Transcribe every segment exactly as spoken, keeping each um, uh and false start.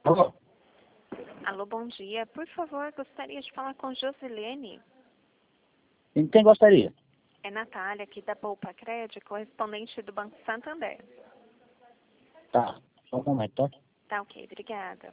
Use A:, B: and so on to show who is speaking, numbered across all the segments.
A: Alô?
B: Alô, bom dia. Por favor, gostaria de falar com Josilene.
A: Em quem gostaria?
B: É Natália, aqui da Poupa Crédito, correspondente do Banco Santander.
A: Tá, só um momento, tá?
B: Tá ok, obrigada.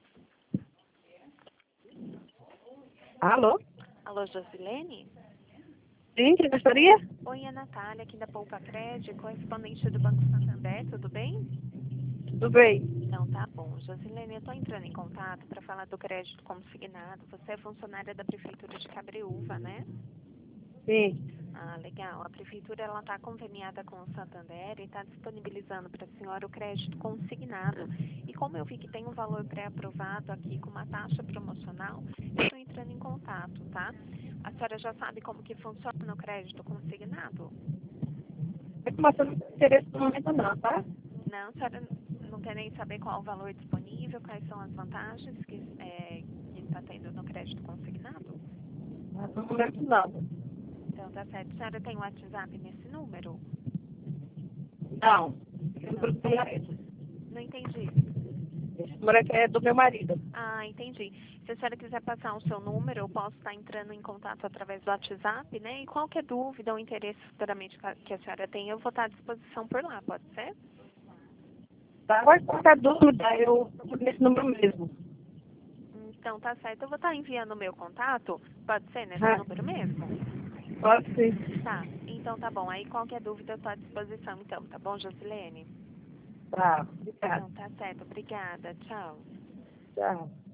C: Alô?
B: Alô, Josilene?
C: Sim, quem gostaria?
B: Oi, é Natália, aqui da Poupa Crédito, correspondente do Banco Santander, tudo bem?
C: Tudo bem.
B: Então tá bom. Josilene, eu estou entrando em contato para falar do crédito consignado. Você é funcionária da Prefeitura de Cabreúva, né?
C: Sim.
B: Ah, legal. A Prefeitura ela está conveniada com o Santander e está disponibilizando para a senhora o crédito consignado. E como eu vi que tem um valor pré-aprovado aqui com uma taxa promocional, eu estou entrando em contato, tá? A senhora já sabe como que funciona o crédito consignado?
C: É que você não tem interesse no momento não, tá?
B: Não, a senhora não quer nem saber qual o valor disponível, quais são as vantagens que é, que está tendo no crédito consignado?
C: Mas no momento não.
B: Então tá certo. A senhora tem o WhatsApp nesse número?
C: Não. Esse
B: Não.
C: número do meu marido.
B: Não entendi.
C: Esse número aqui é do meu marido.
B: Ah, entendi. Se a senhora quiser passar o seu número, eu posso estar entrando em contato através do WhatsApp, né? E qualquer dúvida ou interesse futuramente que a senhora tem, eu vou estar à disposição por lá, pode ser?
C: Tá? Pode qualquer dúvida, eu procuro nesse número mesmo.
B: Então tá certo. Eu vou estar enviando o meu contato, pode ser nesse
C: Ah,
B: número mesmo?
C: pode sim.
B: Tá, então tá bom. Aí qualquer dúvida eu estou à disposição, então, tá bom, Josilene?
C: Tá. Obrigada.
B: Então tá certo. Obrigada. Tchau.
C: Tchau.